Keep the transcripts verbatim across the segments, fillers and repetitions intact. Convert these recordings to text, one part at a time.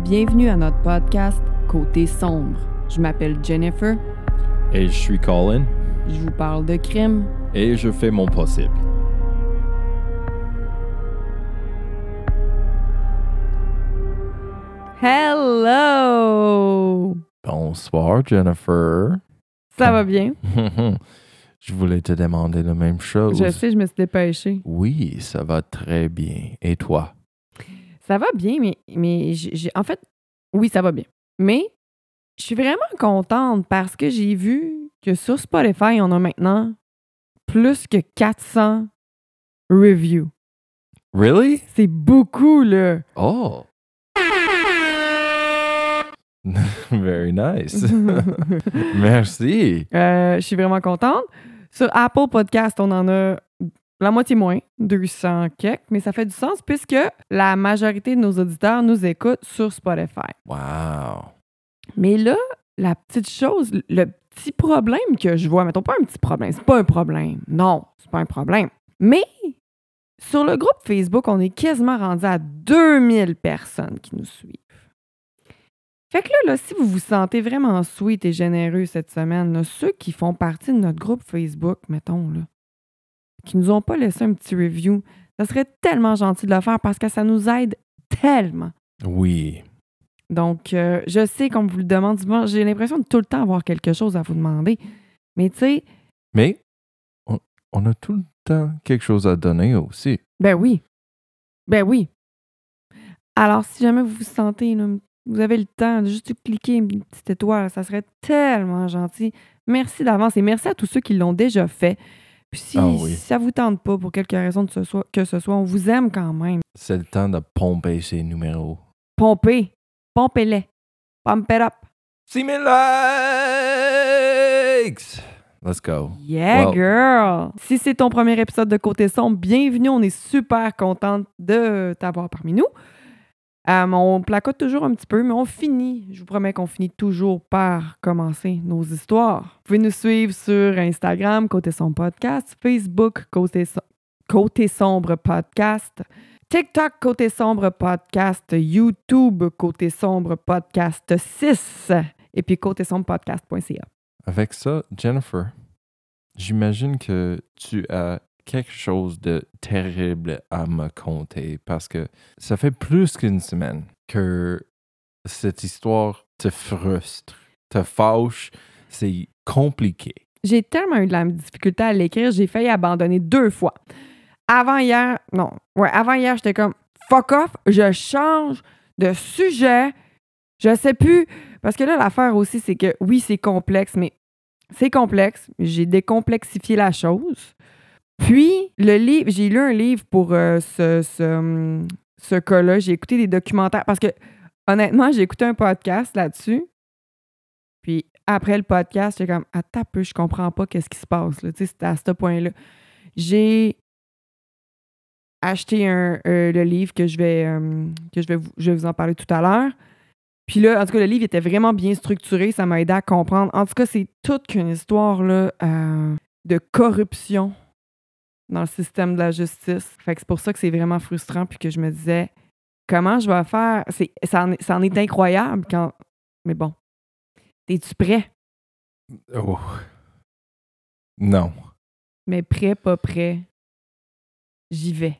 Bienvenue à notre podcast Côté sombre. Je m'appelle Jennifer. Et je suis Colin. Je vous parle de crime. Et je fais mon possible. Hello! Bonsoir, Jennifer. Ça va bien? Je voulais te demander la même chose. Je sais, je me suis dépêchée. Oui, ça va très bien. Et toi? Ça va bien, mais, mais j'ai, j'ai- en fait, oui, ça va bien. Mais je suis vraiment contente parce que j'ai vu que sur Spotify, on a maintenant plus que quatre cents reviews. Really? C'est beaucoup, là! Oh! Very nice. Merci. Euh, je suis vraiment contente. Sur Apple Podcast, on en a la moitié moins, deux cents quelques, mais ça fait du sens puisque la majorité de nos auditeurs nous écoutent sur Spotify. Wow. Mais là, la petite chose, le petit problème que je vois, mettons pas un petit problème, c'est pas un problème. Non, c'est pas un problème. Mais sur le groupe Facebook, on est quasiment rendu à deux mille personnes qui nous suivent. Fait que là, là, si vous vous sentez vraiment sweet et généreux cette semaine, là, ceux qui font partie de notre groupe Facebook, mettons, là, qui nous ont pas laissé un petit review, ça serait tellement gentil de le faire parce que ça nous aide tellement. Oui. Donc, euh, je sais qu'on vous le demande souvent, j'ai l'impression de tout le temps avoir quelque chose à vous demander. Mais tu sais, Mais on, on a tout le temps quelque chose à donner aussi. ben oui. Ben oui. Alors, si jamais vous vous sentez, là, vous avez le temps de juste cliquer une petite étoile, ça serait tellement gentil. Merci d'avance et merci à tous ceux qui l'ont déjà fait. Puis si, Ah oui. si ça vous tente pas, pour quelque raison de ce soit, que ce soit, on vous aime quand même. C'est le temps de pomper ces numéros. Pompez. Pompez-les. Pump it up. See me likes! Let's go. Yeah, Well- girl! Si c'est ton premier épisode de Côté Sombre, bienvenue. On est super contente de t'avoir parmi nous. Euh, on placote toujours un petit peu, mais on finit. Je vous promets qu'on finit toujours par commencer nos histoires. Vous pouvez nous suivre sur Instagram, Côté Sombre Podcast, Facebook, Côté, So- Côté Sombre Podcast, TikTok, Côté Sombre Podcast, YouTube, Côté Sombre Podcast six, et puis côté sombre podcast point c a. Avec ça, Jennifer, j'imagine que tu as quelque chose de terrible à me conter parce que ça fait plus qu'une semaine que cette histoire te frustre, te fâche, c'est compliqué. J'ai tellement eu de la difficulté à l'écrire, j'ai failli abandonner deux fois. Avant hier, non, ouais, avant hier, j'étais comme fuck off, je change de sujet, je sais plus. Parce que là, l'affaire aussi, c'est que oui, c'est complexe, mais c'est complexe. J'ai décomplexifié la chose. Puis, le livre, j'ai lu un livre pour euh, ce, ce, ce cas-là. J'ai écouté des documentaires. Parce que, honnêtement, j'ai écouté un podcast là-dessus. Puis, après le podcast, j'étais comme, attends un peu, je comprends pas qu'est-ce qui se passe. Là. Tu sais, c'était à ce point-là. J'ai acheté un, euh, le livre que je vais, euh, que je vais, vous, je vais vous en parler tout à l'heure. Puis là, en tout cas, le livre était vraiment bien structuré. Ça m'a aidé à comprendre. En tout cas, c'est toute qu'une histoire là, euh, de corruption dans le système de la justice. Fait que c'est pour ça que c'est vraiment frustrant. Puis que je me disais, comment je vais faire? C'est, ça, en est, ça en est incroyable quand. Mais bon. Es-tu prêt? Oh. Non. Mais prêt, pas prêt. J'y vais.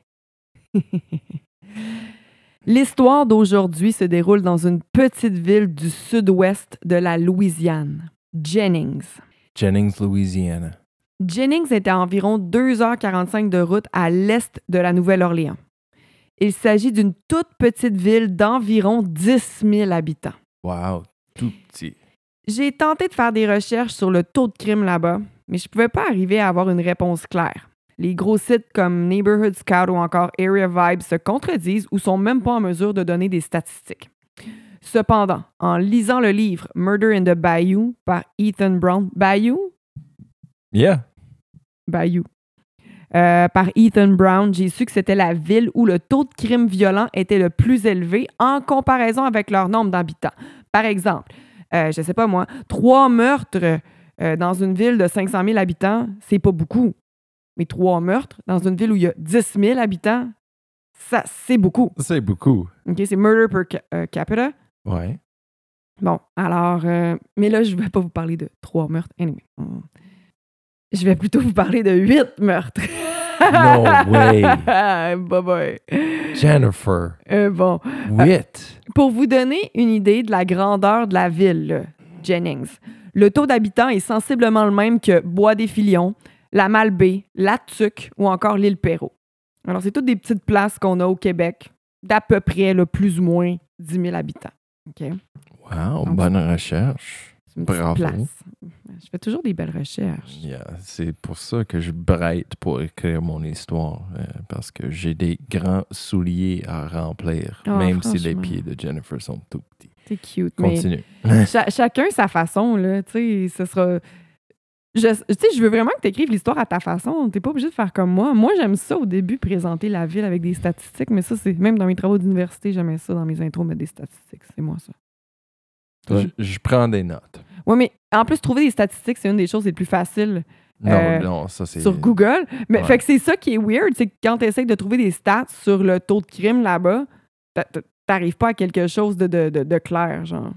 L'histoire d'aujourd'hui se déroule dans une petite ville du sud-ouest de la Louisiane, Jennings. Jennings, Louisiana. Jennings est à environ deux heures quarante-cinq de route à l'est de la Nouvelle-Orléans. Il s'agit d'une toute petite ville d'environ dix mille habitants. Wow, tout petit. J'ai tenté de faire des recherches sur le taux de crime là-bas, mais je ne pouvais pas arriver à avoir une réponse claire. Les gros sites comme Neighborhood Scout ou encore Area Vibes se contredisent ou sont même pas en mesure de donner des statistiques. Cependant, en lisant le livre Murder in the Bayou par Ethan Brown, Bayou? Yeah. Bayou. Euh, par Ethan Brown, j'ai su que c'était la ville où le taux de crime violent était le plus élevé en comparaison avec leur nombre d'habitants. Par exemple, euh, je sais pas moi, trois meurtres euh, dans une ville de cinq cent mille habitants, c'est pas beaucoup. Mais trois meurtres dans une ville où il y a dix mille habitants, ça, c'est beaucoup. C'est beaucoup. OK, c'est murder per ca- euh, capita. Ouais. Bon, alors... euh, mais là, je ne vais pas vous parler de trois meurtres. Anyway. on- Je vais plutôt vous parler de huit meurtres. No way. Bye bye. Jennifer. Euh, bon. Huit. Pour vous donner une idée de la grandeur de la ville, là, Jennings, le taux d'habitants est sensiblement le même que Bois-des-Filions, la Malbaie, la Tuque ou encore l'île Perrot. Alors, c'est toutes des petites places qu'on a au Québec, d'à peu près, là, plus ou moins dix mille habitants. OK? Wow, Donc, bonne recherche. C'est une petite Bravo. place. Je fais toujours des belles recherches. Yeah, c'est pour ça que je breite pour écrire mon histoire, euh, parce que j'ai des grands souliers à remplir, Oh, même si les franchement. pieds de Jennifer sont tout petits. C'est cute. Mais Continue. cha- chacun sa façon, là. Tu sais, ce sera. Je, tu sais, je veux vraiment que tu écrives l'histoire à ta façon. T'es pas obligé de faire comme moi. Moi, j'aime ça au début, présenter la ville avec des statistiques, mais ça, c'est même dans mes travaux d'université, j'aimais ça dans mes intros, mettre des statistiques. C'est moi, ça. Je, je prends des notes. Oui, mais en plus, trouver des statistiques, c'est une des choses les plus faciles Non, Euh, non, ça c'est... sur Google. Mais Ouais. fait que c'est ça qui est weird, c'est que quand tu essaies de trouver des stats sur le taux de crime là-bas, t'a- t'a- t'arrives pas à quelque chose de, de, de, de clair, genre.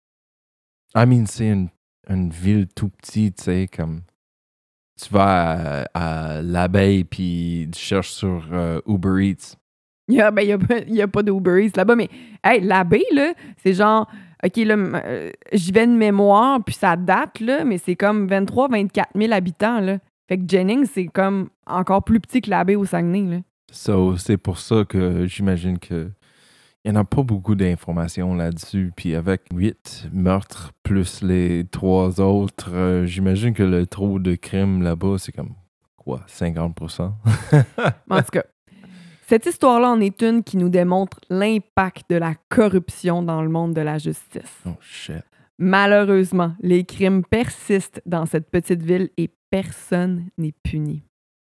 I mean, c'est une, une ville tout petite, tu sais, comme... Tu vas à, à l'abeille, puis tu cherches sur euh, Uber Eats. Il y a, ben, il y a, pas- il y a pas de Uber Eats là-bas, mais hey, l'abbé, là, c'est genre, OK, là, m- euh, j'y vais de mémoire, puis ça date, là, mais c'est comme vingt-trois à vingt-quatre mille habitants, là. Fait que Jennings, c'est comme encore plus petit que l'abbé au Saguenay, là. So, c'est pour ça que j'imagine que il n'y en a pas beaucoup d'informations là-dessus. Puis avec huit meurtres plus les trois autres, euh, j'imagine que le taux de crime là-bas, c'est comme quoi, cinquante pour cent? En tout cas, cette histoire-là en est une qui nous démontre l'impact de la corruption dans le monde de la justice. Oh shit. Malheureusement, les crimes persistent dans cette petite ville et personne n'est puni.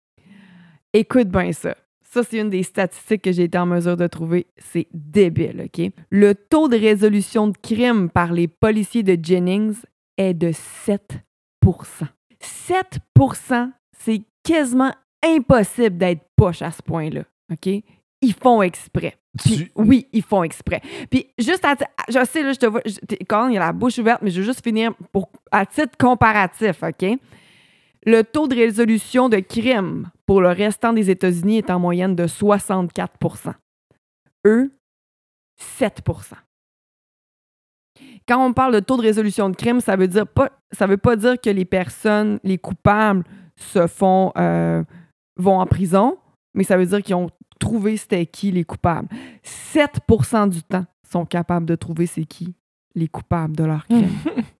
Écoute bien ça. Ça, c'est une des statistiques que j'ai été en mesure de trouver. C'est débile, OK? Le taux de résolution de crimes par les policiers de Jennings est de sept pour cent. sept pour cent, c'est quasiment impossible d'être poche à ce point-là, OK? Ils font exprès. Puis, Tu- oui, ils font exprès. Puis, juste à... Je sais, là, je te vois... je- t'es- Quand il y a la bouche ouverte, mais je veux juste finir pour, à titre comparatif, OK? Le taux de résolution de crimes pour le restant des États-Unis est en moyenne de soixante-quatre pour cent. Eux, sept pour cent. Quand on parle de taux de résolution de crimes, ça veut dire pas, ça veut pas dire que les personnes, les coupables, se font euh, vont en prison, mais ça veut dire qu'ils ont trouvé c'était qui les coupables. sept pour cent du temps sont capables de trouver c'est qui les coupables de leurs crimes.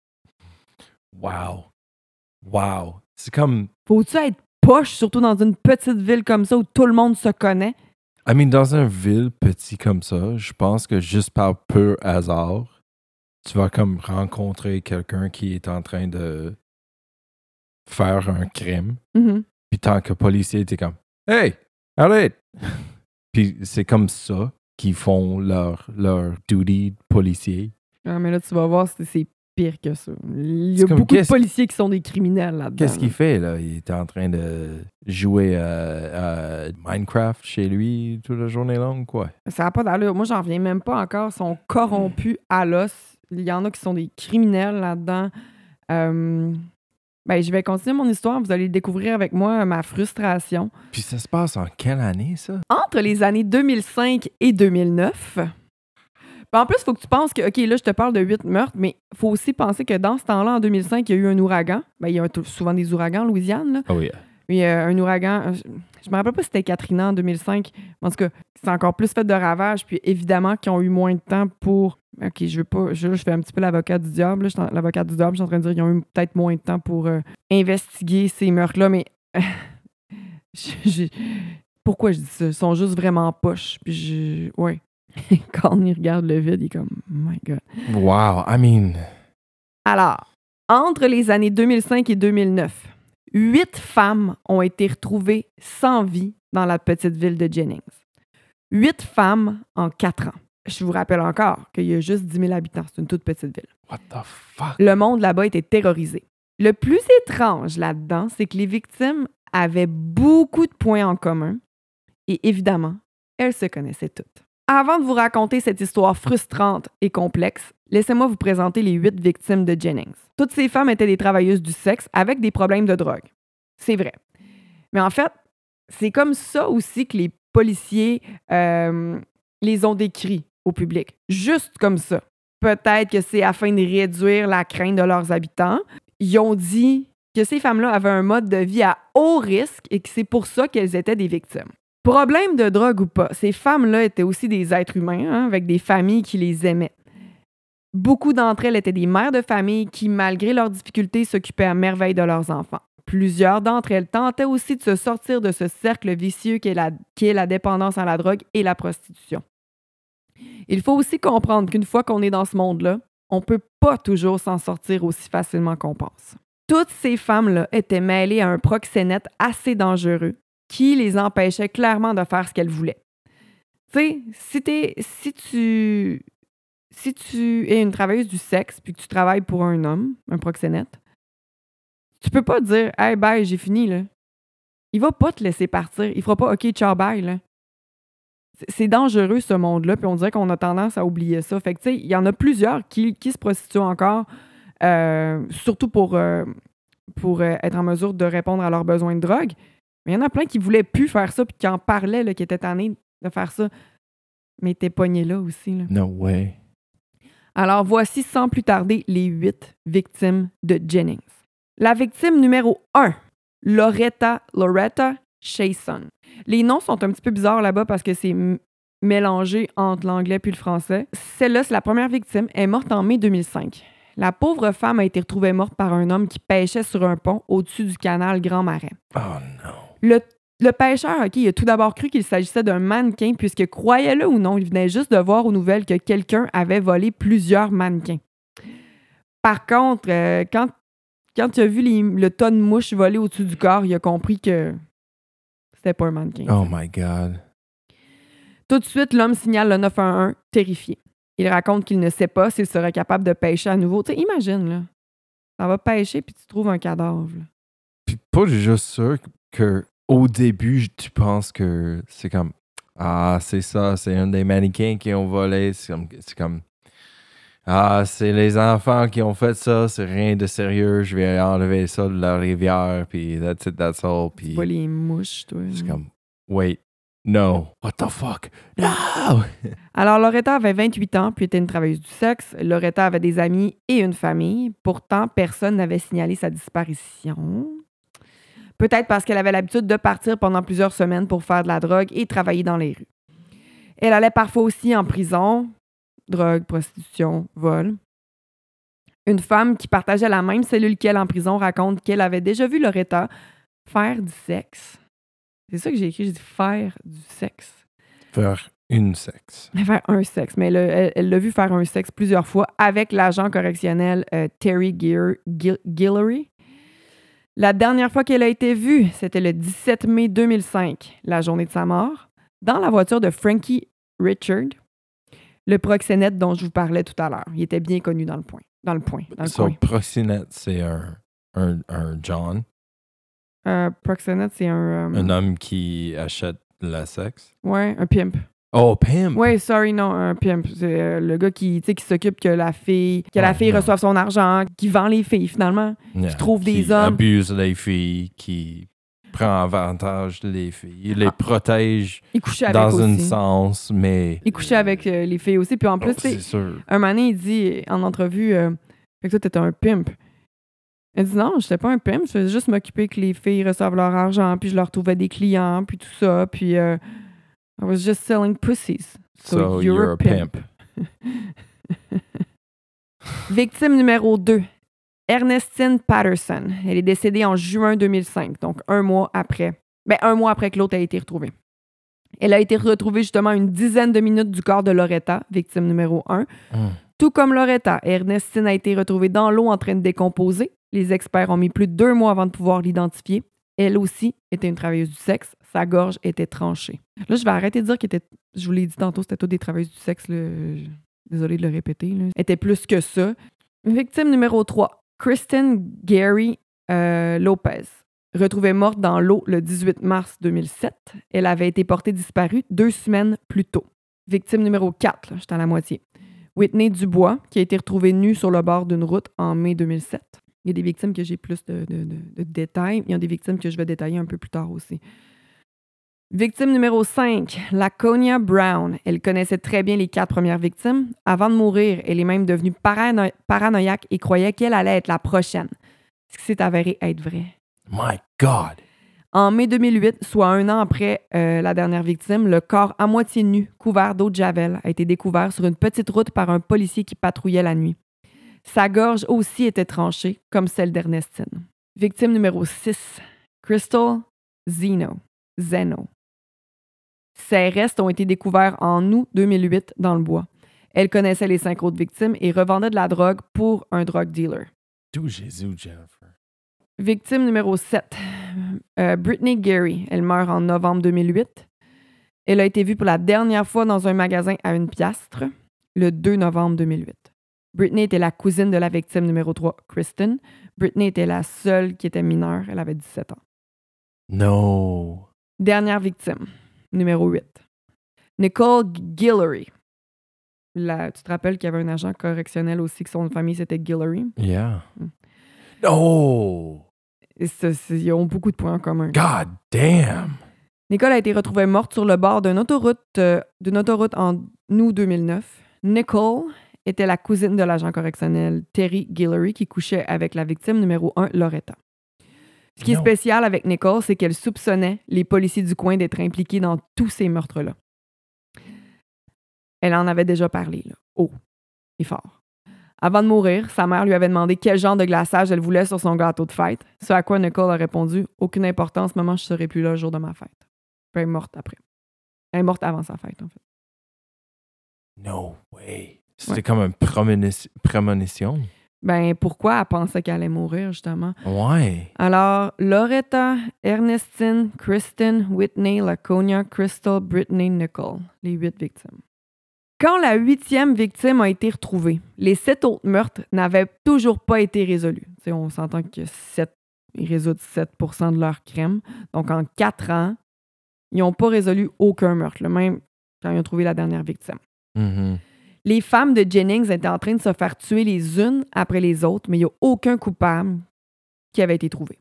Wow. Wow. C'est comme... Faut-tu être poche, surtout dans une petite ville comme ça où tout le monde se connaît? I mean, dans une ville petit comme ça, je pense que juste par pur hasard, tu vas comme rencontrer quelqu'un qui est en train de faire un crime. Mhm. Puis tant que policier, t'es comme « Hey, arrête! » Puis c'est comme ça qu'ils font leur, leur duty de policier. Ah, mais là, tu vas voir, c'est, c'est pire que ça. Il y C'est a comme beaucoup de qu'est-ce- policiers qui sont des criminels là-dedans. Qu'est-ce qu'il fait, là? Il est en train de jouer à, à Minecraft chez lui toute la journée longue, quoi. Ça n'a pas d'allure. Moi, j'en reviens même pas encore. Ils sont corrompus à l'os. Il y en a qui sont des criminels là-dedans. Euh, ben, je vais continuer mon histoire. Vous allez découvrir avec moi ma frustration. Puis ça se passe en quelle année, ça? Entre les années deux mille cinq et deux mille neuf, ben, en plus, il faut que tu penses que, OK, là, je te parle de huit meurtres, mais il faut aussi penser que dans ce temps-là, en deux mille cinq, il y a eu un ouragan. Ben, il y a un- souvent des ouragans en Louisiane, là. Oh oui. Oui, euh, un ouragan. euh, Je, je me rappelle pas si c'était Katrina en deux mille cinq. Mais en tout cas, c'est encore plus fait de ravages. Puis évidemment, qu'ils ont eu moins de temps pour. OK, je veux pas. Je, je fais un petit peu l'avocat du diable. là. Je suis en- L'avocat du diable, je suis en train de dire qu'ils ont eu peut-être moins de temps pour euh, investiguer ces meurtres-là. Mais. je- je- pourquoi je dis ça? Ils sont juste vraiment poches. Puis je. Ouais. Quand on y regarde le vide, il est comme. Oh my God. Wow, I mean... Alors, entre les années deux mille cinq et deux mille neuf, huit femmes ont été retrouvées sans vie dans la petite ville de Jennings. Huit femmes en quatre ans. Je vous rappelle encore qu'il y a juste dix mille habitants. C'est une toute petite ville. What the fuck? Le monde là-bas était terrorisé. Le plus étrange là-dedans, c'est que les victimes avaient beaucoup de points en commun et évidemment, elles se connaissaient toutes. Avant de vous raconter cette histoire frustrante et complexe, laissez-moi vous présenter les huit victimes de Jennings. Toutes ces femmes étaient des travailleuses du sexe avec des problèmes de drogue. C'est vrai. Mais en fait, c'est comme ça aussi que les policiers euh, les ont décrits au public. Juste comme ça. Peut-être que c'est afin de réduire la crainte de leurs habitants. Ils ont dit que ces femmes-là avaient un mode de vie à haut risque et que c'est pour ça qu'elles étaient des victimes. Problème de drogue ou pas, ces femmes-là étaient aussi des êtres humains, hein, avec des familles qui les aimaient. Beaucoup d'entre elles étaient des mères de famille qui, malgré leurs difficultés, s'occupaient à merveille de leurs enfants. Plusieurs d'entre elles tentaient aussi de se sortir de ce cercle vicieux qu'est la, qu'est la dépendance à la drogue et la prostitution. Il faut aussi comprendre qu'une fois qu'on est dans ce monde-là, on ne peut pas toujours s'en sortir aussi facilement qu'on pense. Toutes ces femmes-là étaient mêlées à un proxénète assez dangereux qui les empêchait clairement de faire ce qu'elles voulaient. Tu sais, si, t'es, si, tu, si tu es une travailleuse du sexe puis que tu travailles pour un homme, un proxénète, tu peux pas dire « Hey, bye, j'ai fini, là. » Il va pas te laisser partir. Il fera pas « OK, ciao, bye, là. » C'est dangereux, ce monde-là, puis on dirait qu'on a tendance à oublier ça. Fait que, tu sais, il y en a plusieurs qui, qui se prostituent encore, euh, surtout pour, euh, pour euh, être en mesure de répondre à leurs besoins de drogue. Mais il y en a plein qui voulaient plus faire ça, puis qui en parlaient, là, qui étaient tannés de faire ça. Mais t'es pogné là aussi, là. No way. Alors, voici sans plus tarder les huit victimes de Jennings. La victime numéro un, Loretta, Loretta Chason. Les noms sont un petit peu bizarres là-bas parce que c'est m- mélangé entre l'anglais puis le français. Celle-là, c'est la première victime. Elle est morte en mai deux mille cinq. La pauvre femme a été retrouvée morte par un homme qui pêchait sur un pont au-dessus du canal Grand Marais. Oh non. Le, le pêcheur, OK, il a tout d'abord cru qu'il s'agissait d'un mannequin puisque, croyez-le ou non, il venait juste de voir aux nouvelles que quelqu'un avait volé plusieurs mannequins. Par contre, euh, quand, quand il a vu les, le tas de mouches voler au-dessus du corps, il a compris que c'était pas un mannequin. Oh my God. Tout de suite, l'homme signale le neuf un un, terrifié. Il raconte qu'il ne sait pas s'il serait capable de pêcher à nouveau. Tu sais, imagine, là. Ça va pêcher puis tu trouves un cadavre. Là. Puis pas juste sûr que au début, tu penses que c'est comme ah, c'est ça, c'est un des mannequins qui ont volé. C'est comme, c'est comme ah, c'est les enfants qui ont fait ça, c'est rien de sérieux. Je vais enlever ça de la rivière, puis that's it, that's all. Puis Tu vois les mouches, toi. c'est là. comme wait, no, what the fuck, no. Alors, Loretta avait vingt-huit ans, puis était une travailleuse du sexe. Loretta avait des amis et une famille. Pourtant, personne n'avait signalé sa disparition. Peut-être parce qu'elle avait l'habitude de partir pendant plusieurs semaines pour faire de la drogue et travailler dans les rues. Elle allait parfois aussi en prison. Drogue, prostitution, vol. Une femme qui partageait la même cellule qu'elle en prison raconte qu'elle avait déjà vu Loretta faire du sexe. C'est ça que j'ai écrit, j'ai dit faire du sexe. Faire une sexe. Faire un sexe, mais elle, elle, elle l'a vu faire un sexe plusieurs fois avec l'agent correctionnel euh, Terry Gear, Gil, Guillory. La dernière fois qu'elle a été vue, c'était le dix-sept mai deux mille cinq, la journée de sa mort, dans la voiture de Frankie Richard, le proxénète dont je vous parlais tout à l'heure. Il était bien connu dans le point. Dans le point. Dans le So, coin. proxénète, c'est un, un, un John, Euh, proxénète, c'est un... euh, un homme qui achète le sexe. Ouais, un pimp. Oh, pimp! Ouais, sorry, non, un pimp. C'est euh, le gars qui, tu sais, qui s'occupe que la fille, que la Ouais, fille non. reçoive son argent, qui vend les filles, finalement. Yeah. trouve des Qui hommes. abuse les filles, qui prend avantage des filles, il les Ah. protège Il couchait avec dans un aussi. sens, mais... Il couchait avec euh, les filles aussi. Puis en plus, Oh, tu sais, c'est sûr. un moment donné, il dit en entrevue, euh, fait que toi, t'étais un pimp. Elle dit non, j'étais pas un pimp, je faisais juste m'occuper que les filles reçoivent leur argent, puis je leur trouvais des clients, puis tout ça, puis euh, I was just selling pussies. So, So, you're, you're a a pimp. pimp. Victime numéro deux, Ernestine Patterson. Elle est décédée en juin deux mille cinq, donc un mois après. Ben, un mois après que l'autre a été retrouvée. Elle a été retrouvée justement à une dizaine de minutes du corps de Loretta, victime numéro un. Mm. Tout comme Loretta, Ernestine a été retrouvée dans l'eau en train de décomposer. Les experts ont mis plus de deux mois avant de pouvoir l'identifier. Elle aussi était une travailleuse du sexe. Sa gorge était tranchée. Là, je vais arrêter de dire qu'elle était... Je vous l'ai dit tantôt, c'était toutes des travailleuses du sexe. Là. Désolée de le répéter. Là. Elle était plus que ça. Victime numéro trois, Kristen Gary euh, Lopez. Retrouvée morte dans l'eau le dix-huit mars deux mille sept. Elle avait été portée disparue deux semaines plus tôt. Victime numéro quatre, là, j'étais à la moitié. Whitney Dubois, qui a été retrouvée nue sur le bord d'une route en mai deux mille sept. Il y a des victimes que j'ai plus de, de, de, de détails. Il y a des victimes que je vais détailler un peu plus tard aussi. Victime numéro cinq, Laconia Brown. Elle connaissait très bien les quatre premières victimes. Avant de mourir, elle est même devenue parano- paranoïaque et croyait qu'elle allait être la prochaine. Ce qui s'est avéré être vrai. My God! En mai deux mille huit, soit un an après euh, la dernière victime, le corps à moitié nu, couvert d'eau de javel, a été découvert sur une petite route par un policier qui patrouillait la nuit. Sa gorge aussi était tranchée, comme celle d'Ernestine. Victime numéro six, Crystal Zeno. Zeno. Ses restes ont été découverts en août deux mille huit dans le bois. Elle connaissait les cinq autres victimes et revendait de la drogue pour un drug dealer. D'où Jésus, Jennifer? Victime numéro sept, euh, Brittany Gary. Elle meurt en novembre deux mille huit. Elle a été vue pour la dernière fois dans un magasin à une piastre, le deux novembre deux mille huit. Brittany était la cousine de la victime numéro trois, Kristen. Brittany était la seule qui était mineure. Elle avait dix-sept ans. No. Dernière victime, numéro huit. Nicole Guillory. La, tu te rappelles qu'il y avait un agent correctionnel aussi, que son famille, c'était Guillory? Yeah. Mm. Oh! Et ça, c'est- ils ont beaucoup de points en commun. God damn! Nicole a été retrouvée morte sur le bord d'une autoroute, euh, d'une autoroute en août deux mille neuf. Nicole était la cousine de l'agent correctionnel Terry Guillory qui couchait avec la victime numéro un, Loretta. Ce qui est Non. spécial avec Nicole, c'est qu'elle soupçonnait les policiers du coin d'être impliqués dans tous ces meurtres-là. Elle en avait déjà parlé, là, haut et fort. Avant de mourir, sa mère lui avait demandé quel genre de glaçage elle voulait sur son gâteau de fête, ce à quoi Nicole a répondu « Aucune importance, maman, je ne serai plus là le jour de ma fête. » Puis elle est morte après. Elle est morte avant sa fête, en fait. No way. C'était Ouais. comme une prémonition. prémonition. Ben, pourquoi elle pensait qu'elle allait mourir, justement? Ouais. Alors, Loretta, Ernestine, Kristen, Whitney, Laconia, Crystal, Brittany, Nicole, les huit victimes. Quand la huitième victime a été retrouvée, les sept autres meurtres n'avaient toujours pas été résolus. T'sais, on s'entend que sept, ils résoudent sept pour cent de leurs crimes. Donc, en quatre ans, ils n'ont pas résolu aucun meurtre, le même quand ils ont trouvé la dernière victime. Mm-hmm. Les femmes de Jennings étaient en train de se faire tuer les unes après les autres, mais il n'y a aucun coupable qui avait été trouvé.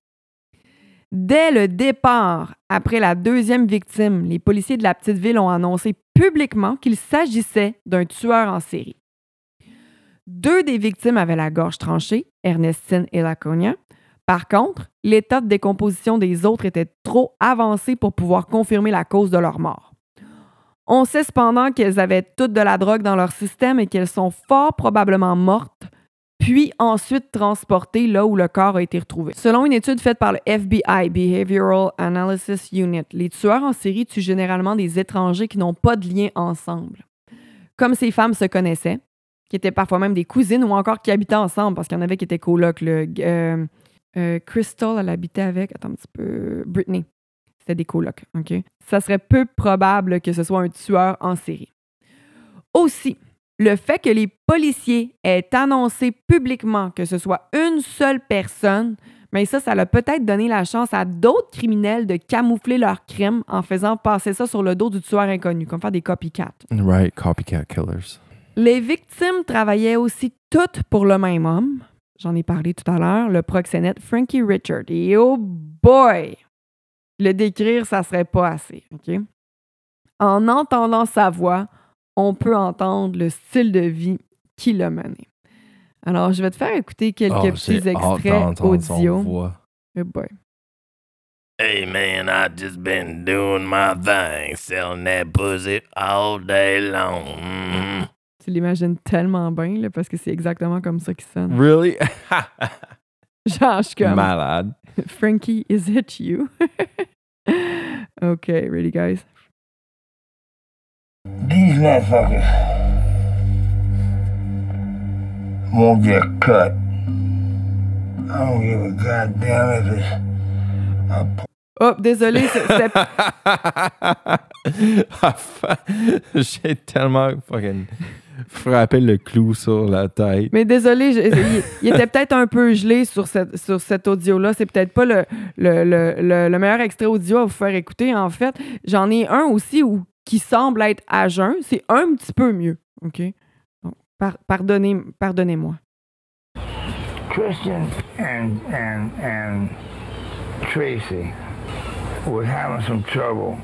Dès le départ, après la deuxième victime, les policiers de la petite ville ont annoncé publiquement qu'il s'agissait d'un tueur en série. Deux des victimes avaient la gorge tranchée, Ernestine et Laconia. Par contre, l'état de décomposition des autres était trop avancé pour pouvoir confirmer la cause de leur mort. On sait cependant qu'elles avaient toutes de la drogue dans leur système et qu'elles sont fort probablement mortes, puis ensuite transportées là où le corps a été retrouvé. Selon une étude faite par le F B I, Behavioral Analysis Unit, les tueurs en série tuent généralement des étrangers qui n'ont pas de lien ensemble. Comme ces femmes se connaissaient, qui étaient parfois même des cousines ou encore qui habitaient ensemble, parce qu'il y en avait qui étaient colocs. Le, euh, euh, Crystal, elle habitait avec, attends un petit peu, Brittany. C'était des colocs, OK? Ça serait peu probable que ce soit un tueur en série. Aussi, le fait que les policiers aient annoncé publiquement que ce soit une seule personne, mais ça, ça a peut-être donné la chance à d'autres criminels de camoufler leurs crimes en faisant passer ça sur le dos du tueur inconnu, comme faire des copycats. Right, copycat killers. Les victimes travaillaient aussi toutes pour le même homme. J'en ai parlé tout à l'heure, le proxénète Frankie Richard. Et oh boy! Le décrire, ça serait pas assez, OK? En entendant sa voix, on peut entendre le style de vie qui l'a mené. Alors, je vais te faire écouter quelques Oh, petits j'ai hâte extraits d'entendre son audio. voix. Oh boy. Hey man, I just been doing my thing, selling that pussy all day long. Mm. Tu l'imagines tellement bien, là, parce que c'est exactement comme ça qu'il sonne. Really? Genre, je suis comme... Malade. Frankie, is it you? Okay, ready, guys? These motherfuckers won't get cut. I don't give a goddamn if it's a p- Oh, désolé, c'est- c'est J'ai tellement fucking frappé le clou sur la tête. Mais désolé, je- il, il était peut-être un peu gelé sur, cette, sur cet audio-là. C'est peut-être pas le, le, le, le, le meilleur extrait audio à vous faire écouter, en fait. J'en ai un aussi où qui semble être à jeun, c'est un petit peu mieux. OK? Donc, par- pardonnez, pardonnez-moi. Christian and and and Tracy was having some trouble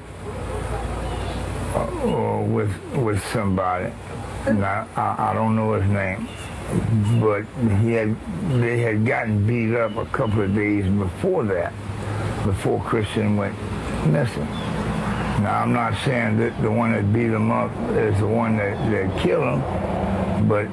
uh, with with somebody. Now I, I don't know his name, but he had they had gotten beat up a couple of days before that, before Christian went missing. Now I'm not saying that the one that beat him up is the one that, that killed him, but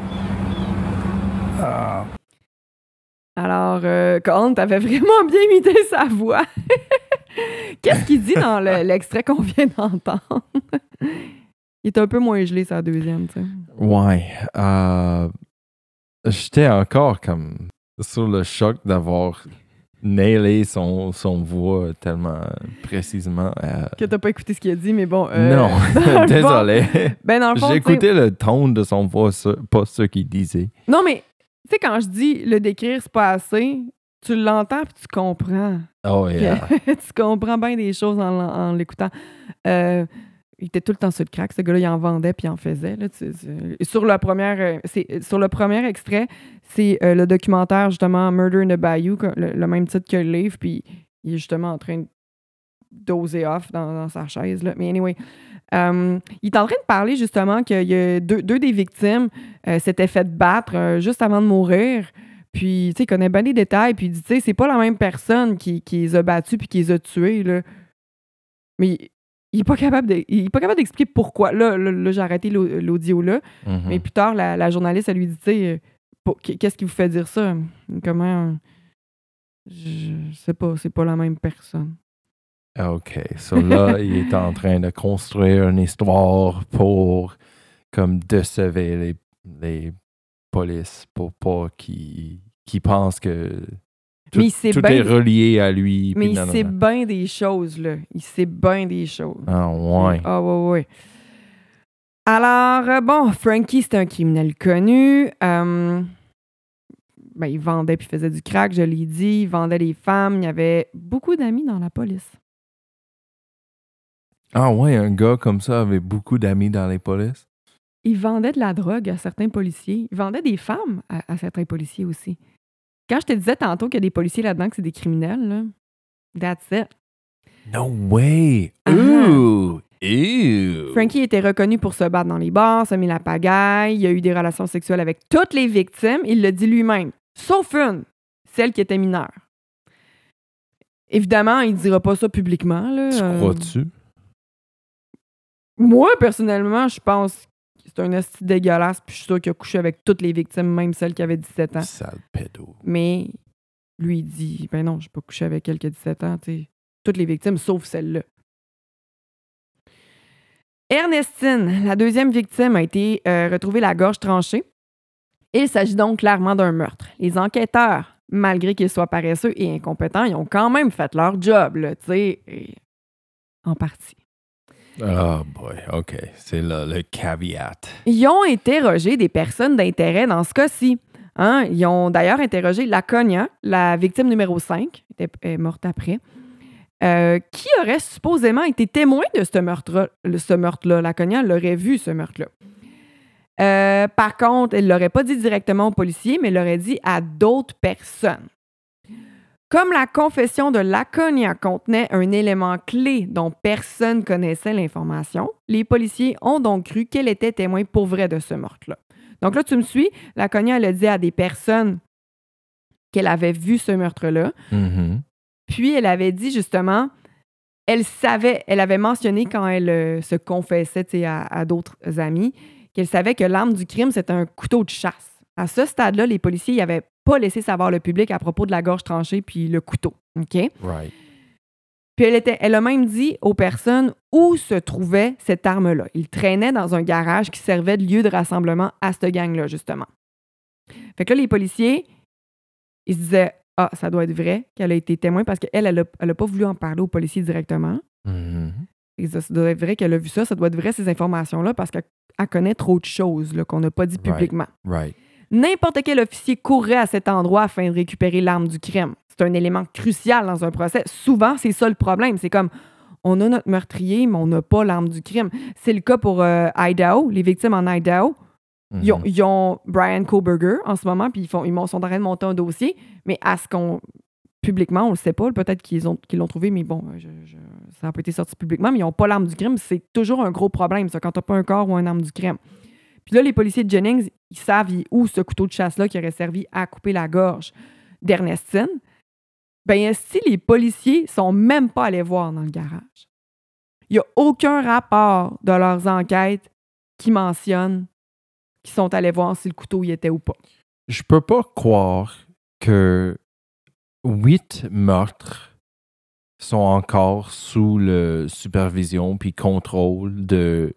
uh, Alors, euh, Colin, t'avais vraiment bien imité sa voix. Qu'est-ce qu'il dit dans le- l'extrait qu'on vient d'entendre? Il est un peu moins gelé, sa deuxième, tu sais. Ouais. Euh, J'étais encore comme sur le choc d'avoir nailé son, son voix tellement précisément. euh, Que t'as pas écouté ce qu'il a dit, mais bon... euh, non, dans le désolé. fond- ben, dans le fond, tu sais- J'écoutais le ton de son voix, ce- pas ce qu'il disait. Non, mais, tu sais, quand je dis le décrire, c'est pas assez, tu l'entends puis tu comprends. Oh, yeah. Tu comprends bien des choses en, en l'écoutant. Euh, il était tout le temps sur le crack. Ce gars-là, il en vendait puis il en faisait. Là, tu- tu- sur, le premier, euh, c'est, sur le premier extrait, c'est euh, le documentaire, justement, Murder in the Bayou, que- le, le même titre que le livre, puis il est justement en train de doser off dans, dans sa chaise. Là. Mais anyway, euh, il est en train de parler, justement, qu'il y a deux, deux des victimes euh, s'étaient fait battre euh, juste avant de mourir. Puis, tu sais, il connaît bien les détails. Puis, il dit, tu sais, c'est pas la même personne qui, qui les a battus puis qui les a tués, là. Mais il, il est pas capable de, il est pas capable d'expliquer pourquoi. Là, là, là, j'ai arrêté l'au- l'audio là. Mhm. Mais plus tard, la, la journaliste, elle lui dit, tu sais, euh, pour- qu'est-ce qui vous fait dire ça? Comment? Je sais pas, c'est pas la même personne. OK. So là, il est en train de construire une histoire pour comme décever les, les polices pour pas qu'ils qu'ils pensent que tout, Mais il sait tout bien- est relié à lui. Mais puis il nanana. sait bien des choses, là. Il sait bien des choses. Ah, ouais. Ah, ouais, ouais. Alors, euh, bon, Frankie, c'est un criminel connu. Euh, ben, il vendait puis faisait du crack, je l'ai dit. Il vendait les femmes. Il y avait beaucoup d'amis dans la police. Ah, ouais, un gars comme ça avait beaucoup d'amis dans les polices. Il vendait de la drogue à certains policiers. Il vendait des femmes à, à certains policiers aussi. Quand je te disais tantôt qu'il y a des policiers là-dedans que c'est des criminels, là, that's it. No way! Ah. Ooh! Ew! Frankie était reconnu pour se battre dans les bars, se mis la pagaille, il a eu des relations sexuelles avec toutes les victimes, il le dit lui-même, sauf une, celle qui était mineure. Évidemment, il ne dira pas ça publiquement. Là. Tu Euh, crois-tu? Moi, personnellement, je pense que c'est un esti dégueulasse, puis je suis sûr qu'il a couché avec toutes les victimes, même celles qui avaient dix-sept ans. Sale pédo. Mais lui, il dit, ben non, je n'ai pas couché avec elle qui a dix-sept ans, tu sais. Toutes les victimes, sauf celle-là. Ernestine, la deuxième victime, a été euh, retrouvée la gorge tranchée. Il s'agit donc clairement d'un meurtre. Les enquêteurs, malgré qu'ils soient paresseux et incompétents, ils ont quand même fait leur job, là, tu sais, et- en partie. Oh boy, OK. C'est là le caveat. Ils ont interrogé des personnes d'intérêt dans ce cas-ci. Hein? Ils ont d'ailleurs interrogé Laconia, la victime numéro cinq, qui était est morte après, euh, qui aurait supposément été témoin de ce meurtre-là. Ce meurtre-là. Laconia l'aurait vu, ce meurtre-là. Euh, par contre, elle ne l'aurait pas dit directement aux policiers, mais elle l'aurait dit à d'autres personnes. Comme la confession de Laconia contenait un élément clé dont personne connaissait l'information, les policiers ont donc cru qu'elle était témoin pour vrai de ce meurtre-là. Donc là, tu me suis, Laconia, elle a dit à des personnes qu'elle avait vu ce meurtre-là. Mhm. Puis elle avait dit justement, elle savait, elle avait mentionné quand elle euh, se confessait tu sais, à, à d'autres amis, qu'elle savait que l'arme du crime, c'était un couteau de chasse. À ce stade-là, les policiers n'avaient pas laissé savoir le public à propos de la gorge tranchée puis le couteau. OK? Right. Puis elle, était, elle a même dit aux personnes où se trouvait cette arme-là. Il traînait dans un garage qui servait de lieu de rassemblement à cette gang-là, justement. Fait que là, les policiers, ils se disaient « Ah, ça doit être vrai qu'elle a été témoin parce qu'elle, elle n'a elle a pas voulu en parler aux policiers directement. Mhm. Et ça, ça doit être vrai qu'elle a vu ça, ça doit être vrai ces informations-là parce qu'elle elle connaît trop de choses là, qu'on n'a pas dit Right. publiquement. Right. N'importe quel officier courrait à cet endroit afin de récupérer l'arme du crime. C'est un élément crucial dans un procès. Souvent, c'est ça le problème. C'est comme, on a notre meurtrier, mais on n'a pas l'arme du crime. C'est le cas pour euh, Idaho, les victimes en Idaho. Mhm. Ils, ont, ils ont Brian Koberger en ce moment, puis ils, font, ils sont en train de monter un dossier, mais à ce qu'on... Publiquement, on le sait pas. Peut-être qu'ils, ont, qu'ils l'ont trouvé, mais bon, je, je, ça n'a pas été sorti publiquement, mais ils n'ont pas l'arme du crime. C'est toujours un gros problème, ça, quand tu n'as pas un corps ou une arme du crime. Puis là, les policiers de Jennings, ils savent où ce couteau de chasse-là qui aurait servi à couper la gorge d'Ernestine. Ben, si les policiers sont même pas allés voir dans le garage. Il n'y a aucun rapport de leurs enquêtes qui mentionne qu'ils sont allés voir si le couteau y était ou pas. Je peux pas croire que huit meurtres sont encore sous le supervision puis contrôle de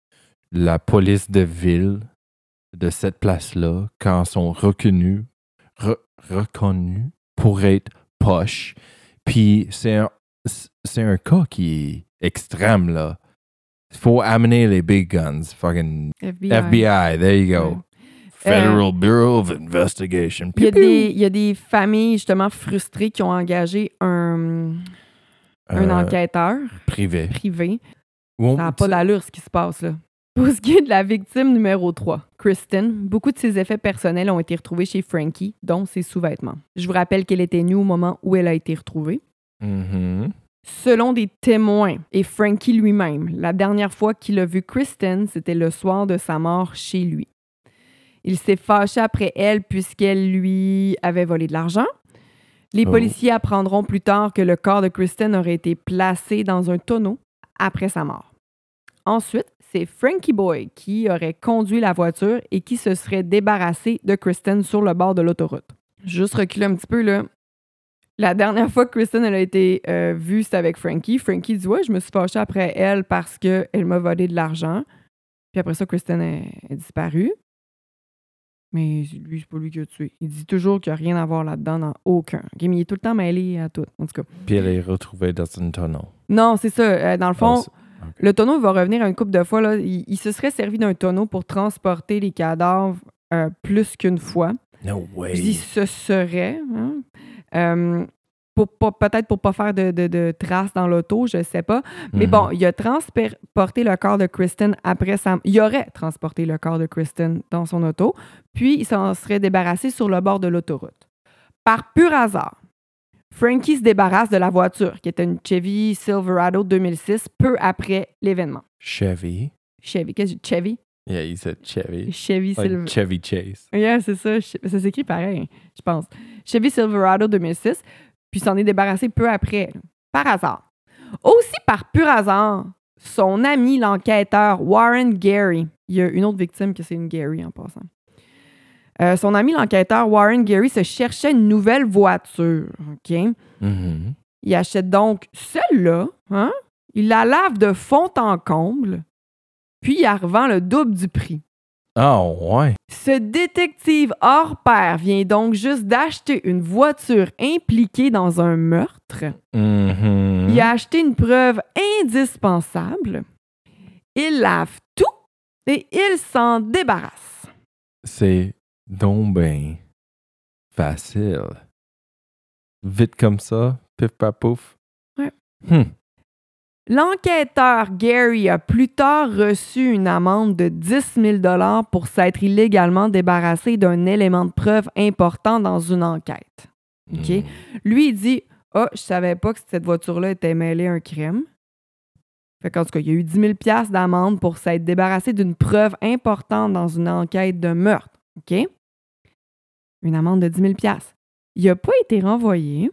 la police de ville de cette place-là quand ils sont reconnus, re- reconnus pour être poches. Puis c'est un, c'est un cas qui est extrême, là. Il faut amener les big guns. Fucking F B I. F B I, there you go. Ouais. Federal Bureau of Investigation. Il y, a Piou, piou. des, il y a des familles justement frustrées qui ont engagé un, un Euh, enquêteur Privé. privé. Ou- Ça n'a pas d'allure ce qui se passe là. Pour ce qui est de la victime numéro trois, Kristen, beaucoup de ses effets personnels ont été retrouvés chez Frankie, dont ses sous-vêtements. Je vous rappelle qu'elle était nue au moment où elle a été retrouvée. Mhm. Selon des témoins et Frankie lui-même, la dernière fois qu'il a vu Kristen, c'était le soir de sa mort chez lui. Il s'est fâché après elle puisqu'elle lui avait volé de l'argent. Les Oh. policiers apprendront plus tard que le corps de Kristen aurait été placé dans un tonneau après sa mort. Ensuite, c'est Frankie Boy qui aurait conduit la voiture et qui se serait débarrassé de Kristen sur le bord de l'autoroute. Juste reculer un petit peu, là. La dernière fois que Kristen elle a été euh, vue, c'était avec Frankie. Frankie dit « Ouais, je me suis fâchée après elle parce qu'elle m'a volé de l'argent. » Puis après ça, Kristen est, est disparue. Mais lui, c'est pas lui qui a tué. Il dit toujours qu'il n'y a rien à voir là-dedans, dans aucun. Okay, mais il est tout le temps mêlé à tout, en tout cas. Puis elle est retrouvée dans un tonneau. Non, c'est ça. Euh, dans le fond, Oh, c'est- ok. le tonneau va revenir une couple de fois. Là. Il, il se serait servi d'un tonneau pour transporter les cadavres euh, plus qu'une fois. No way. Je dis ce serait. Hein? Euh, pour pas, peut-être pour pas faire de, de, de traces dans l'auto, je sais pas. Mais Mhm. bon, il a transporté le corps de Kristen après sa... Il aurait transporté le corps de Kristen dans son auto, puis il s'en serait débarrassé sur le bord de l'autoroute. Par pur hasard, Frankie se débarrasse de la voiture, qui était une Chevy Silverado deux mille six, peu après l'événement. Chevy. Chevy, qu'est-ce que j'ai- Chevy? Yeah, he said Chevy. Chevy Like Silverado. Chevy Chase. Yeah, c'est ça. Che- Ça s'écrit pareil, je pense. Chevy Silverado deux mille six, puis s'en est débarrassé peu après, là, par hasard. Aussi par pur hasard, son ami, l'enquêteur Warren Gary, il y a une autre victime que c'est une Gary en passant. Euh, son ami, l'enquêteur Warren Gary, se cherchait une nouvelle voiture. OK? Mhm. Il achète donc celle-là, hein? Il la lave de fond en comble, puis il la revend le double du prix. Ah ouais. Ce détective hors pair vient donc juste d'acheter une voiture impliquée dans un meurtre. Mhm. Il a acheté une preuve indispensable. Il lave tout et il s'en débarrasse. C'est donc ben facile. Vite comme ça, pif paf pouf. Ouais. Hmm. L'enquêteur Gary a plus tard reçu une amende de dix mille dollars pour s'être illégalement débarrassé d'un élément de preuve important dans une enquête. OK? Hmm. Lui, il dit « Ah, je savais pas que cette voiture-là était mêlée à un crime. » Fait qu'en tout cas, il y a eu dix mille dollars d'amende pour s'être débarrassé d'une preuve importante dans une enquête de meurtre. OK? Une amende de dix mille dollars. Il n'a pas été renvoyé.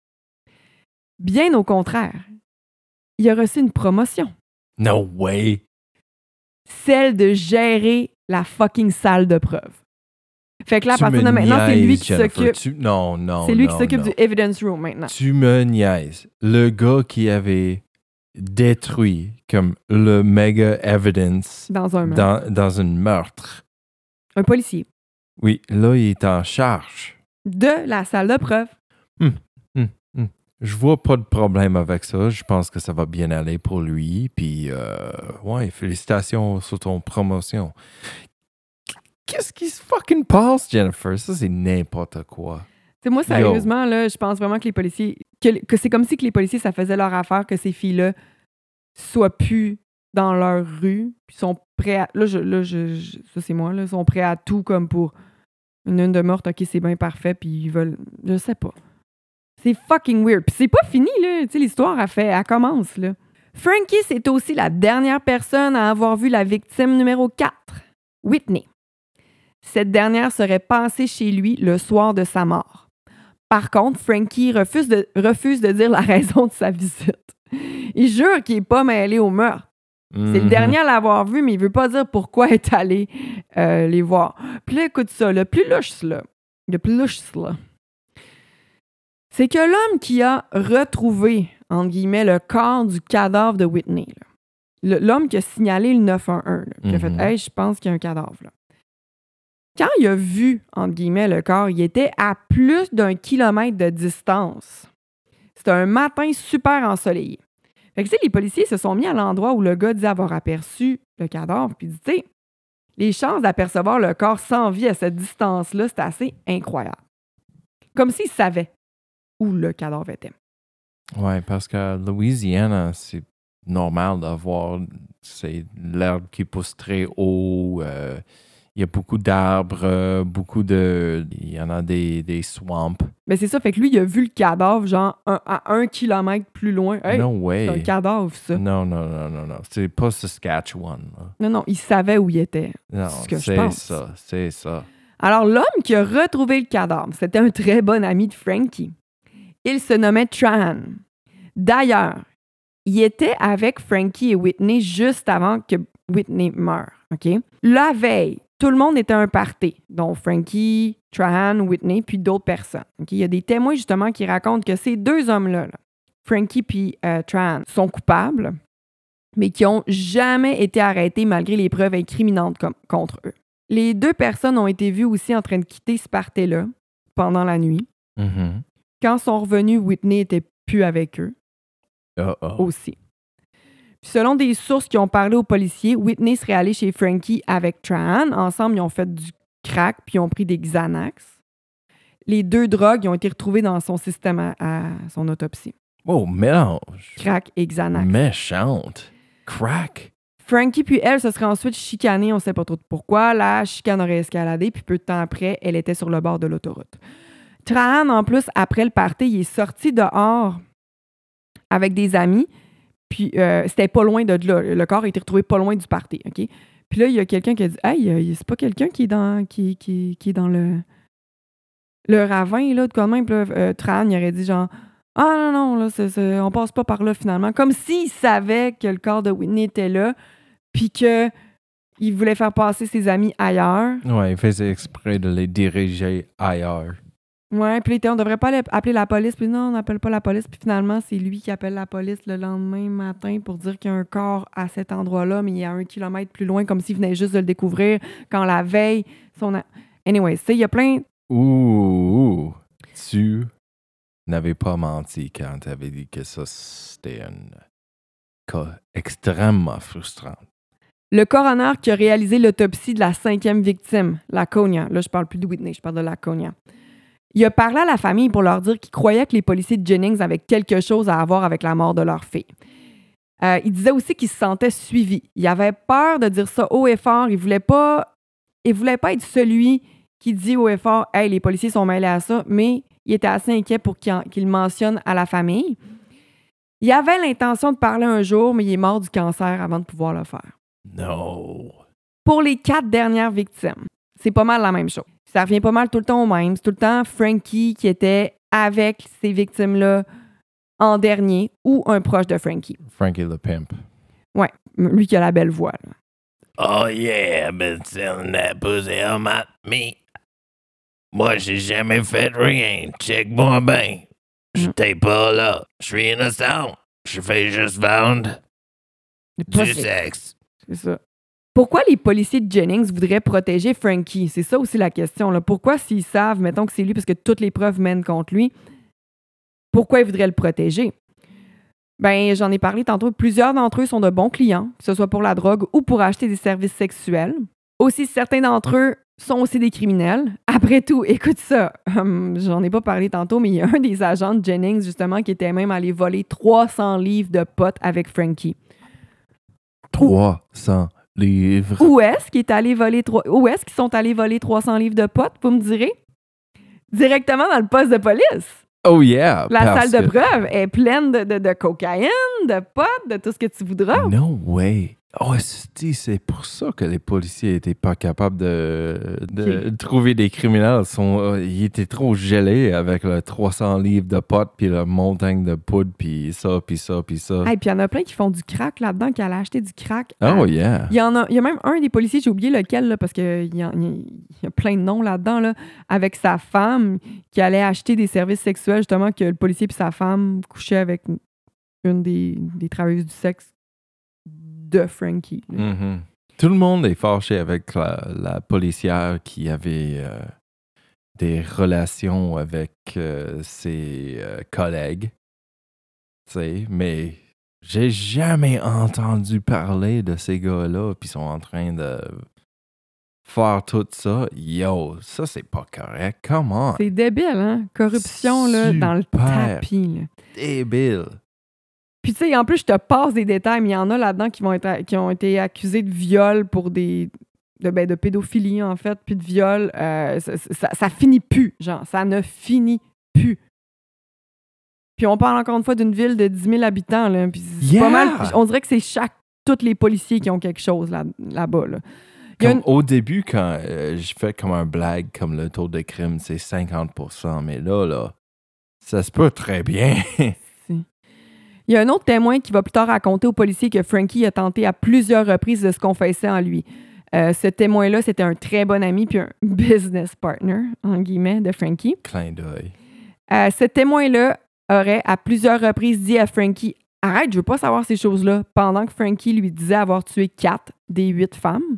Bien au contraire. Il a reçu une promotion. No way. Celle de gérer la fucking salle de preuve. Fait que là, à Tu partir me de maintenant, c'est lui niaises, qui Jennifer. s'occupe. Tu- Non, non, C'est lui non, qui s'occupe non. du evidence room maintenant. Tu me niaises. Le gars qui avait détruit comme le méga evidence Dans un meurtre. dans, dans un meurtre. Un policier. Oui, là, il est en charge. De la salle de preuve. Je vois pas de problème avec ça. Je pense que ça va bien aller pour lui. Puis, euh, ouais, félicitations sur ton promotion. Qu'est-ce qui se fucking passe, Jennifer? Ça, c'est n'importe quoi. Tu sais, moi, sérieusement, là, je pense vraiment que les policiers... Que, que c'est comme si que les policiers, ça faisait leur affaire que ces filles-là soient plus dans leur rue, puis sont prêts à... Là, je, là je, je- ça, c'est moi, là. Ils sont prêts à tout comme pour une lune de morte. OK, c'est bien parfait, puis ils veulent... Je sais pas. C'est fucking weird. Puis c'est pas fini, là. Tu sais, l'histoire, elle, fait, elle commence, là. Frankie, c'est aussi la dernière personne à avoir vu la victime numéro quatre, Whitney. Cette dernière serait passée chez lui le soir de sa mort. Par contre, Frankie refuse de, refuse de dire la raison de sa visite. Il jure qu'il n'est pas mêlé au meurtre. C'est le Mhm. dernier à l'avoir vu, mais il veut pas dire pourquoi il est allé euh, les voir. Puis là, écoute ça, le plus louche, là, le plus louche, là, c'est que l'homme qui a retrouvé, entre guillemets, le corps du cadavre de Whitney, là, le- l'homme qui a signalé le neuf un un, là, qui a fait Mhm. « Hey, je pense qu'il y a un cadavre, là ». Quand il a vu, entre guillemets, le corps, il était à plus d'un kilomètre de distance. C'était un matin super ensoleillé. Fait que, tu sais, les policiers se sont mis à l'endroit où le gars dit avoir aperçu le cadavre, puis dit, tu sais, les chances d'apercevoir le corps sans vie à cette distance-là, c'était assez incroyable. Comme s'ils savaient où le cadavre était. Ouais, parce que Louisiana, c'est normal d'avoir c'est l'herbe qui pousse très haut. euh, Il y a beaucoup d'arbres, euh, beaucoup de. Il y en a des, des swamps. Mais c'est ça, fait que lui, il a vu le cadavre, genre, un- à un kilomètre plus loin. Hey, no c'est un way. cadavre, ça. Non, non, non, non, non. C'est pas Saskatchewan. là. Non, non, il savait où il était. Non, C'est ce que je c'est pense. ça, c'est ça. Alors, l'homme qui a retrouvé le cadavre, c'était un très bon ami de Frankie. Il se nommait Trahan. D'ailleurs, il était avec Frankie et Whitney juste avant que Whitney meure. OK? La veille, tout le monde était à un party, dont Frankie, Trahan, Whitney, puis d'autres personnes. OK? Il y a des témoins, justement, qui racontent que ces deux hommes-là, là, Frankie puis euh, Trahan, sont coupables, mais qui n'ont jamais été arrêtés malgré les preuves incriminantes com- contre eux. Les deux personnes ont été vues aussi en train de quitter ce party-là pendant la nuit. Mhm. Quand sont revenus, Whitney n'était plus avec eux Uh-oh. aussi. Puis selon des sources qui ont parlé aux policiers, Whitney serait allé chez Frankie avec Trahan. Ensemble, ils ont fait du crack puis ils ont pris des Xanax. Les deux drogues ils ont été retrouvées dans son système à, à son autopsie. Oh, mélange. Crack et Xanax. Méchante. Crack. Frankie puis elle se seraient ensuite chicanés, on ne sait pas trop pourquoi. La chicane aurait escaladé, puis peu de temps après, elle était sur le bord de l'autoroute. Trahan, en plus, après le party, il est sorti dehors avec des amis, puis euh, c'était pas loin de là. Le corps a été retrouvé pas loin du party, OK? Puis là, il y a quelqu'un qui a dit « Hey, euh, c'est pas quelqu'un qui est dans qui, qui, qui est dans le, le ravin, là, de quoi de même. » Puis là, euh, Trahan, il aurait dit genre « Ah non, non, là, c'est, c'est, on passe pas par là, finalement. » Comme s'il savait que le corps de Whitney était là, puis qu'il voulait faire passer ses amis ailleurs. Ouais, il faisait exprès de les diriger ailleurs. Ouais, puis il était, on devrait pas aller appeler la police. Puis non, on n'appelle pas la police. Puis finalement, c'est lui qui appelle la police le lendemain matin pour dire qu'il y a un corps à cet endroit-là, mais il est à un kilomètre plus loin, comme s'il venait juste de le découvrir quand la veille, son... A... Anyway, tu sais, il y a plein... Ouh, ouh. Tu n'avais pas menti quand tu avais dit que ça, c'était un cas extrêmement frustrant. Le coroner qui a réalisé l'autopsie de la cinquième victime, Laconia, là, je parle plus de Whitney, je parle de Laconia. Il a parlé à la famille pour leur dire qu'il croyait que les policiers de Jennings avaient quelque chose à voir avec la mort de leur fille. Euh, il disait aussi qu'il se sentait suivi. Il avait peur de dire ça haut et fort. Il voulait pas, il voulait pas être celui qui dit haut et fort « Hey, les policiers sont mêlés à ça », mais il était assez inquiet pour qu'il, en, qu'il mentionne à la famille. Il avait l'intention de parler un jour, mais il est mort du cancer avant de pouvoir le faire. Non. Pour les quatre dernières victimes, c'est pas mal la même chose. Ça revient pas mal tout le temps au même. C'est tout le temps Frankie qui était avec ces victimes-là en dernier ou un proche de Frankie. Frankie the Pimp. Ouais, lui qui a la belle voix. Là. Oh yeah, I've been selling that pussy on my me. Moi, j'ai jamais fait rien. Check-moi bien. J'étais pas là. Je suis innocent. Je fais juste vendre Pas du c'est- sexe. C'est ça. Pourquoi les policiers de Jennings voudraient protéger Frankie? C'est ça aussi la question. Là. Pourquoi, s'ils savent, mettons que c'est lui parce que toutes les preuves mènent contre lui, pourquoi ils voudraient le protéger? Ben, j'en ai parlé tantôt. Plusieurs d'entre eux sont de bons clients, que ce soit pour la drogue ou pour acheter des services sexuels. Aussi, certains d'entre eux sont aussi des criminels. Après tout, écoute ça, hum, j'en ai pas parlé tantôt, mais il y a un des agents de Jennings, justement, qui était même allé voler trois cents livres de potes avec Frankie. trois cents livres. Où est-ce qu'ils est allé voler trois... Où est-ce qu'ils sont allés voler trois cents livres de pot, vous me direz? Directement dans le poste de police. Oh yeah! La parce salle de que- preuve est pleine de, de, de cocaïne, de pot, de tout ce que tu voudras. No way! Oh, c'est c'est pour ça que les policiers n'étaient pas capables de, de Ok. trouver des criminels. Ils, sont, euh, ils étaient trop gelés avec le trois cents livres de potes, puis la montagne de poudre, puis ça, puis ça, puis ça. Et puis il y en a plein qui font du crack là-dedans, qui allaient acheter du crack. Oh à- yeah! Il y en a, il y a même un des policiers, j'ai oublié lequel, là, parce qu'il y, en- il y a plein de noms là-dedans, là, avec sa femme, qui allait acheter des services sexuels, justement, que le policier et sa femme couchaient avec une des, des travailleuses du sexe de Frankie. là. Mhm. Tout le monde est fâché avec la, la policière qui avait euh, des relations avec euh, ses euh, collègues. Tu sais, mais j'ai jamais entendu parler de ces gars-là, puis ils sont en train de faire tout ça. Yo, ça, c'est pas correct. Come on. C'est débile, hein? Corruption, là, dans le Super. tapis, là. Débile. Puis, tu sais, en plus, je te passe des détails, mais il y en a là-dedans qui, vont être, qui ont été accusés de viol pour des. De, ben, de pédophilie, en fait, puis de viol. Euh, ça, ça, ça finit plus, genre. Ça ne finit plus. Puis, on parle encore une fois d'une ville de dix mille habitants, là. Puis, c'est Yeah! pas mal. On dirait que c'est chaque. Tous les policiers qui ont quelque chose là, là-bas, là. Il y a Comme une- au début, quand euh, je fais comme un blague, comme le taux de crime, c'est cinquante pour cent, mais là, là, ça se peut très bien. Il y a un autre témoin qui va plus tard raconter aux policiers que Frankie a tenté à plusieurs reprises de se confesser en lui. Euh, ce témoin-là, c'était un très bon ami puis un business partner, en guillemets, de Frankie. Clin d'œil. Euh, ce témoin-là aurait à plusieurs reprises dit à Frankie « Arrête, je veux pas savoir ces choses-là », pendant que Frankie lui disait avoir tué quatre des huit femmes.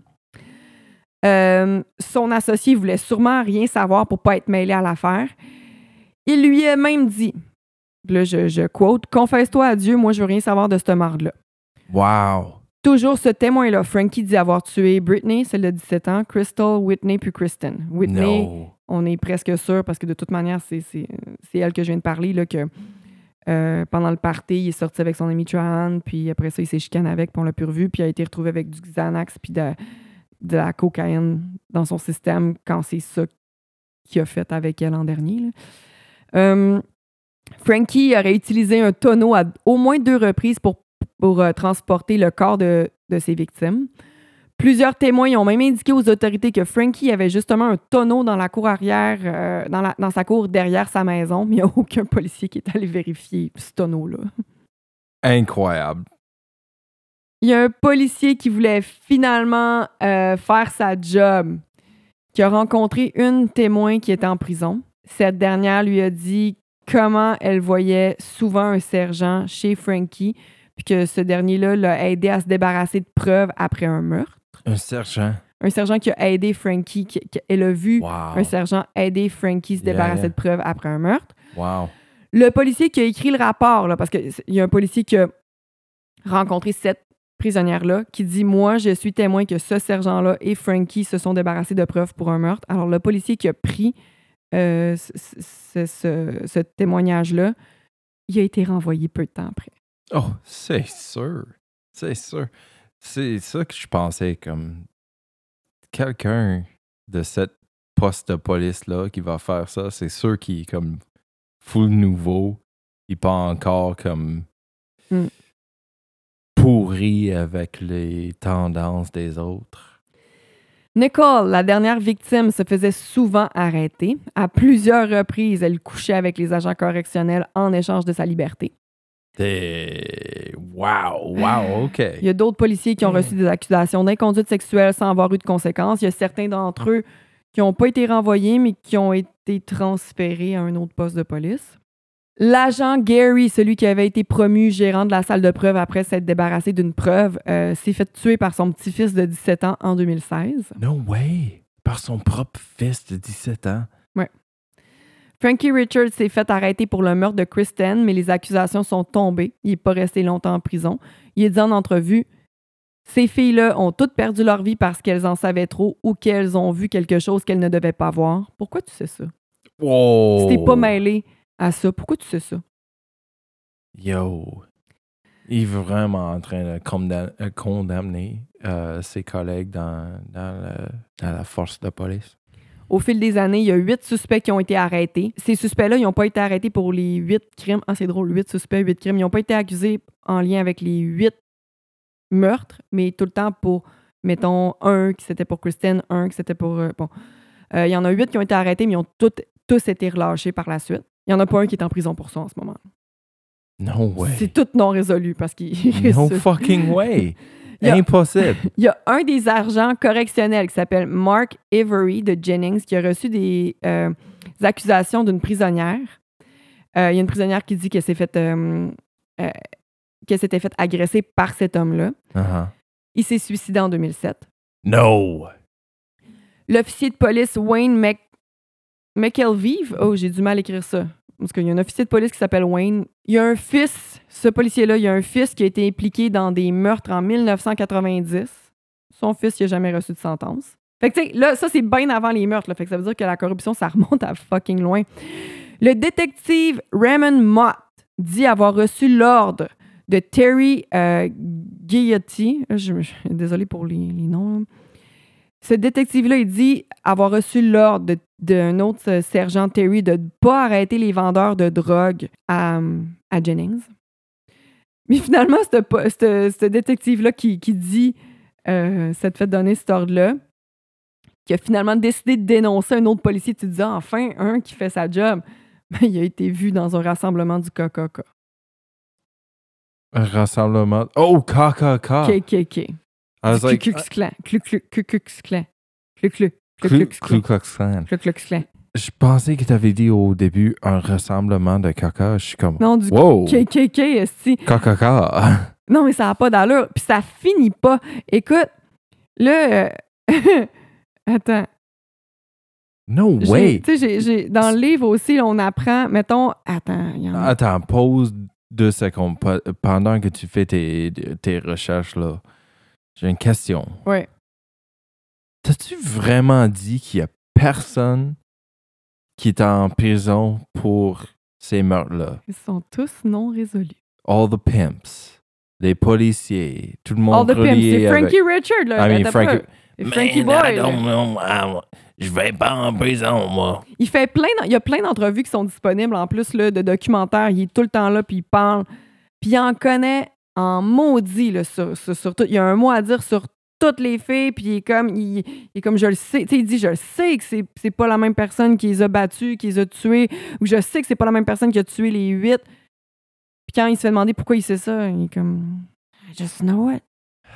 Euh, son associé voulait sûrement rien savoir pour pas être mêlé à l'affaire. Il lui a même dit, là je, je quote, « Confesse-toi à Dieu, moi je veux rien savoir de cette marde-là ». Wow! Toujours ce témoin-là, Frankie dit avoir tué Britney, celle de dix-sept ans, Crystal, Whitney puis Kristen. Whitney, No! on est presque sûr, parce que de toute manière, c'est, c'est, c'est elle que je viens de parler, là, que euh, pendant le party, il est sorti avec son ami Trahan, puis après ça, il s'est chicané avec, puis on l'a plus revu, puis il a été retrouvé avec du Xanax puis de, de la cocaïne dans son système quand c'est ça qu'il a fait avec elle l'an dernier. Là. Euh, Frankie aurait utilisé un tonneau à au moins deux reprises pour, pour euh, transporter le corps de, de ses victimes. Plusieurs témoins ont même indiqué aux autorités que Frankie avait justement un tonneau dans la cour arrière, euh, dans, la, dans sa cour derrière sa maison, mais il n'y a aucun policier qui est allé vérifier ce tonneau-là. Incroyable. Il y a un policier qui voulait finalement euh, faire sa job, qui a rencontré une témoin qui était en prison. Cette dernière lui a dit comment elle voyait souvent un sergent chez Frankie, puis que ce dernier-là l'a aidé à se débarrasser de preuves après un meurtre. Un sergent. Un sergent qui a aidé Frankie, qui, qui- elle a vu Wow. un sergent aider Frankie se Yeah, débarrasser yeah. de preuves après un meurtre. Wow. Le policier qui a écrit le rapport, là, parce qu'il y a un policier qui a rencontré cette prisonnière-là, qui dit « Moi, je suis témoin que ce sergent-là et Frankie se sont débarrassés de preuves pour un meurtre. » Alors, le policier qui a pris euh, ce, ce- ce- ce témoignage-là, il a été renvoyé peu de temps après. Oh, c'est sûr. C'est sûr. C'est ça que je pensais, comme quelqu'un de cette poste de police-là qui va faire ça, c'est sûr qu'il est comme full nouveau. Il pas encore comme Mm. pourri avec les tendances des autres. Nicole, la dernière victime, se faisait souvent arrêter. À plusieurs reprises, elle couchait avec les agents correctionnels en échange de sa liberté. Des... Wow, wow, OK. Il y a d'autres policiers qui ont reçu des accusations d'inconduite sexuelle sans avoir eu de conséquences. Il y a certains d'entre eux qui n'ont pas été renvoyés, mais qui ont été transférés à un autre poste de police. L'agent Gary, celui qui avait été promu gérant de la salle de preuve après s'être débarrassé d'une preuve, euh, s'est fait tuer par son petit-fils de dix-sept ans en deux mille seize. No way. Par son propre fils de dix-sept ans. Frankie Richards s'est fait arrêter pour le meurtre de Kristen, mais les accusations sont tombées. Il n'est pas resté longtemps en prison. Il a dit en entrevue « Ces filles-là ont toutes perdu leur vie parce qu'elles en savaient trop ou qu'elles ont vu quelque chose qu'elles ne devaient pas voir. Pourquoi tu sais ça? Wow. Si t'es pas mêlé à ça, pourquoi tu sais ça? » Yo. Il est vraiment en train de condam- euh, condamner euh, ses collègues dans, dans, le- dans la force de police. Au fil des années, il y a huit suspects qui ont été arrêtés. Ces suspects-là, ils n'ont pas été arrêtés pour les huit crimes. Ah, c'est drôle, huit suspects, huit crimes. Ils n'ont pas été accusés en lien avec les huit meurtres, mais tout le temps pour, mettons, un qui c'était pour Kristen, un qui c'était pour... Euh, bon, euh, il y en a huit qui ont été arrêtés, mais ils ont tout, tous été relâchés par la suite. Il n'y en a pas un qui est en prison pour ça en ce moment. No way. C'est tout non résolu parce qu'il No reste- fucking way. Il y a- Impossible. Il y a un des agents correctionnels qui s'appelle Mark Avery de Jennings qui a reçu des, euh, des accusations d'une prisonnière. Euh, il y a une prisonnière qui dit qu'elle s'est fait, euh, euh, qu'elle s'était fait agresser par cet homme-là. Uh-huh. Il s'est suicidé en deux mille sept. No. L'officier de police Wayne Mc... McElvive, oh, j'ai du mal à écrire ça. Parce qu'il y a un officier de police qui s'appelle Wayne. Il y a un fils, ce policier-là, il y a un fils qui a été impliqué dans des meurtres en dix-neuf cent quatre-vingt-dix. Son fils, il n'a jamais reçu de sentence. Fait que, tu sais, là, ça, c'est bien avant les meurtres. Là. Fait que ça veut dire que la corruption, ça remonte à fucking loin. Le détective Raymond Mott dit avoir reçu l'ordre de Terry euh, Ghiotty. Je, je, désolé pour les, les noms. Là. Ce détective-là, il dit avoir reçu l'ordre de- d'un autre euh, sergent Terry de ne pas arrêter les vendeurs de drogue à, à Jennings. Mais finalement, ce po- ce- ce détective-là qui, qui dit euh, s'être fait donner cet ordre-là, qui a finalement décidé de dénoncer un autre policier, tu te dis ah, enfin un qui fait sa job, ben, il a été vu dans un rassemblement du K K K. Un rassemblement. Oh, K K K. K K K. I was Du like, Ku Klux Klan. Ku Klux Ku Klux Klan. Ku Klux Ku Ku Klux Ku Klan. Klux Klan. Ku Klux Klan. Je pensais que tu avais dit au début un rassemblement de caca. Je suis comme, Non, du wow, K K K, esti. K K K. Non, mais ça n'a pas d'allure. Puis ça finit pas. Écoute, là... euh, Attends. No J'ai- way. Tu sais, j'ai- j'ai- dans le livre aussi, on apprend... Mettons... Attends, il y en a... Attends, pause deux secondes. Pa- Pendant que tu fais tes, tes recherches, là, j'ai une question. Ouais. T'as-tu vraiment dit qu'il y a personne qui est en prison pour ces meurtres-là? Ils sont tous non résolus. All the pimps, les policiers, tout le monde All the pimps. relié C'est avec... Frankie Richard, là. I mean, Attends Frankie- peu. C'est Frankie Man, Boy, I là. don't know. I- Je vais pas en prison, moi. Il fait plein... d'en- Il y a plein d'entrevues qui sont disponibles, en plus, là, de documentaires. Il est tout le temps là, puis il parle. Puis il en connaît en maudit, là, sur, sur, sur tout. Il y a un mot à dire sur toutes les filles, puis il est comme... Il, il est comme, je le sais... Tu sais, il dit, je le sais que c'est, c'est pas la même personne qui les a battus, qui les a tués, ou je sais que c'est pas la même personne qui a tué les huit. Puis quand il se fait demander pourquoi il sait ça, il est comme... I just know it.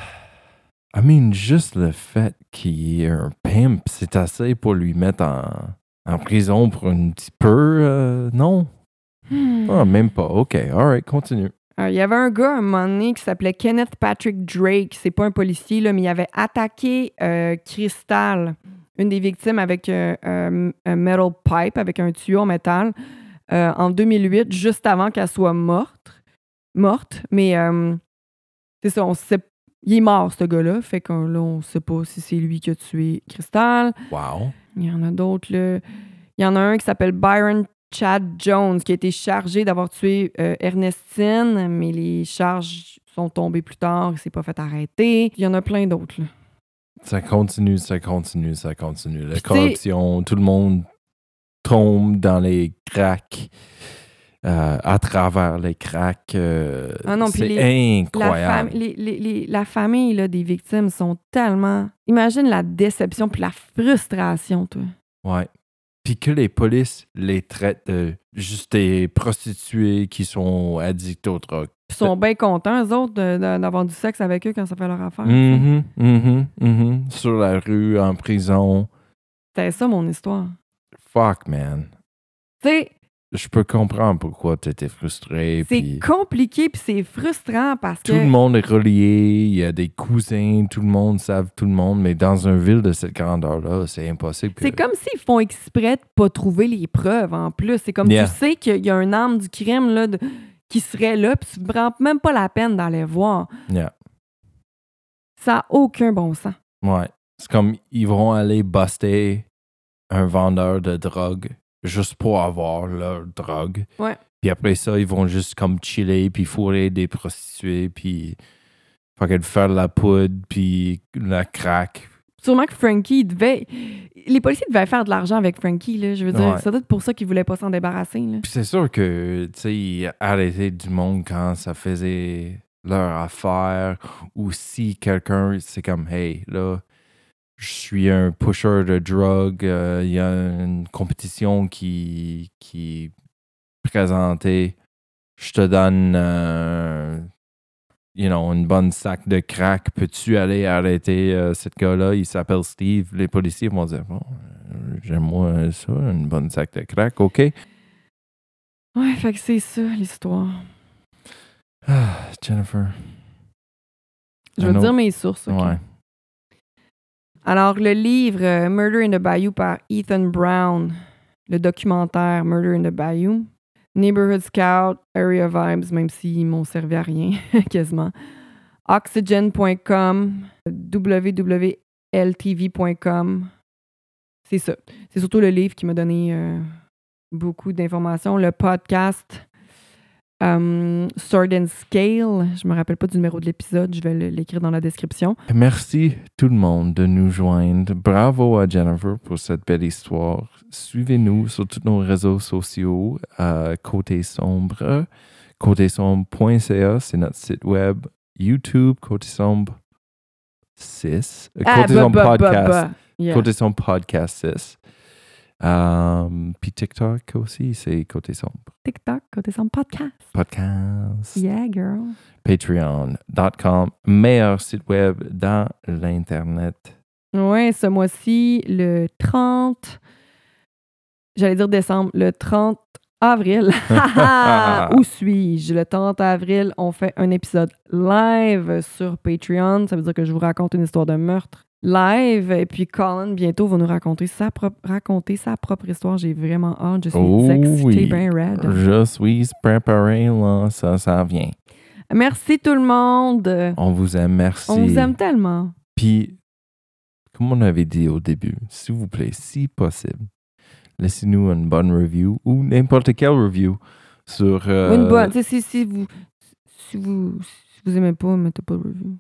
I mean, juste le fait qu'il est un pimp, c'est assez pour lui mettre en, en prison pour un petit peu, euh, non? Hmm. Ah, même pas. OK, alright, continue. Euh, Il y avait un gars, à un moment donné, qui s'appelait Kenneth Patrick Drake. C'est pas un policier, là, mais il avait attaqué euh, Crystal, une des victimes, avec euh, euh, un metal pipe, avec un tuyau en métal, euh, en deux mille huit, juste avant qu'elle soit morte. Morte, mais euh, c'est ça, on sait. Il est mort, ce gars-là. Fait que là, on sait pas si c'est lui qui a tué Crystal. Wow. Il y en a d'autres, là. Il y en a un qui s'appelle Byron Chad Jones, qui a été chargé d'avoir tué euh, Ernestine, mais les charges sont tombées plus tard, il s'est pas fait arrêter. Il y en a plein d'autres, là. Ça continue, ça continue, ça continue. La Puis corruption, tout le monde tombe dans les cracks, euh, à travers les cracks. euh, Ah non, puis c'est La, incroyable. fam- les- les- les- la famille là, des victimes sont tellement... Imagine la déception puis la frustration, toi. Ouais. Puis que les polices les traitent de juste des prostituées qui sont addictes aux drogues. Ils sont bien contents, eux autres, de- de- d'avoir du sexe avec eux quand ça fait leur affaire. Mhm, mhm, mhm. Sur la rue, en prison. C'était ça, mon histoire. Fuck, man. Tu sais, Je peux comprendre pourquoi tu étais frustré. c'est puis compliqué puis c'est frustrant parce que... tout le monde est relié, il y a des cousins, tout le monde savent tout le monde, mais dans une ville de cette grandeur-là, c'est impossible. que- C'est comme s'ils font exprès de pas trouver les preuves en plus. C'est comme Yeah. tu sais qu'il y a un arme du crime là, de- qui serait là, puis tu ne prends même pas la peine d'aller voir. Yeah. Ça n'a aucun bon sens. Ouais. C'est comme ils vont aller buster un vendeur de drogue juste pour avoir leur drogue. Ouais. Puis après ça, ils vont juste comme chiller, puis fourrer des prostituées, puis fucking faire de la poudre, puis la crack. Sûrement que Frankie devait... Les policiers devaient faire de l'argent avec Frankie, là. Je veux dire, Ouais. c'est peut-être pour ça qu'ils voulaient pas s'en débarrasser, là. Puis c'est sûr que, tu sais, ils arrêtaient du monde quand ça faisait leur affaire, ou si quelqu'un, c'est comme, hey, là, je suis un pusher de drogue, il euh, y a une compétition qui, qui est présentée, je te donne, euh, you know, une bonne sac de crack, peux-tu aller arrêter euh, cet gars-là, il s'appelle Steve, les policiers vont dire, bon, euh, j'aime-moi ça, une bonne sac de crack, ok? Ouais, fait que c'est ça, l'histoire. Ah, Jennifer. Je vais te dire mes sources, ok? Ouais. Alors, le livre euh, Murder in the Bayou par Ethan Brown, le documentaire Murder in the Bayou, Neighborhood Scout, Area Vibes, même s'ils m'ont servi à rien, quasiment. Oxygen point com, w w w point l t v point com. C'est ça. C'est surtout le livre qui m'a donné euh, beaucoup d'informations. Le podcast um, Sword and Scale, je me rappelle pas du numéro de l'épisode, je vais l'écrire dans la description. Merci tout le monde de nous joindre. Bravo à Jennifer pour cette belle histoire. Suivez-nous sur tous nos réseaux sociaux, euh, Côté Sombre, côté sombre point c a, c'est notre site web, YouTube, Côté Sombre six, euh, Ah, Côté bah, Sombre bah, bah, Podcast, bah. Yeah. Côté Sombre Podcast six. Um, puis TikTok aussi, c'est Côté Sombre TikTok, Côté Sombre Podcast. Podcast. Yeah, girl. Patreon dot com, meilleur site web dans l'Internet. Ouais, ce mois-ci, le trente, j'allais dire décembre, le trente avril. Où suis-je? Le trente avril, on fait un épisode live sur Patreon. Ça veut dire que je vous raconte une histoire de meurtre live. Et puis Colin, bientôt, va nous raconter sa, propre, raconter sa propre histoire. J'ai vraiment hâte. Je suis Oh excitée, oui. bien raide. Je suis préparé, là, ça, ça vient. Merci tout le monde. On vous aime, merci. On vous aime tellement. Puis, comme on avait dit au début, s'il vous plaît, si possible, laissez-nous une bonne review ou n'importe quelle review sur... Euh... Une bonne. Tu sais, si, si, vous, si, vous, si vous aimez pas, mettez pas de review.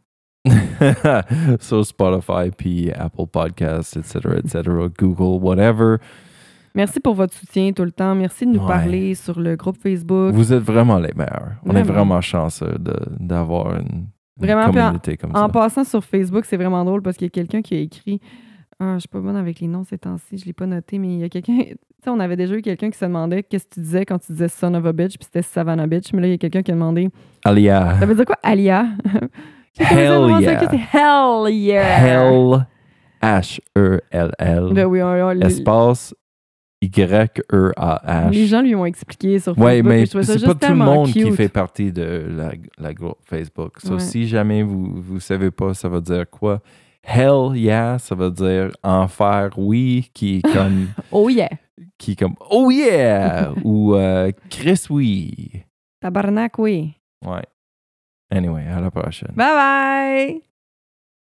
sur Spotify, puis Apple Podcasts, et cetera, et cetera, Google, whatever. Merci pour votre soutien tout le temps. Merci de nous Ouais. parler sur le groupe Facebook. Vous êtes vraiment les meilleurs. On est Vraiment. vraiment chanceux de, d'avoir une, une Vraiment, puis en- communauté comme En ça. passant sur Facebook, c'est vraiment drôle parce qu'il y a quelqu'un qui a écrit. Ah, je suis pas bonne avec les noms ces temps-ci, je l'ai pas noté, mais il y a quelqu'un. Tu sais, on avait déjà eu quelqu'un qui se demandait qu'est-ce que tu disais quand tu disais son of a bitch, puis c'était Savannah bitch, mais là, il y a quelqu'un qui a demandé. Alia. Ça veut dire quoi, Alia? Hell yeah. C'est hell yeah! Hell. H E L L. Ben oui, on- on- les, Espace Y E A H. les gens lui ont expliqué sur Facebook. Oui, mais et je trouvais ça c'est juste pas tout le tellement monde qui cute. fait partie de la, la groupe Facebook. So, Ouais. si jamais vous ne savez pas, ça veut dire quoi? Hell yeah, ça veut dire enfer oui, qui est comme, Oh yeah! qui est comme oh yeah, ou euh, Chris oui. Tabarnak, oui. Ouais. Anyway, à la prochaine. Bye bye!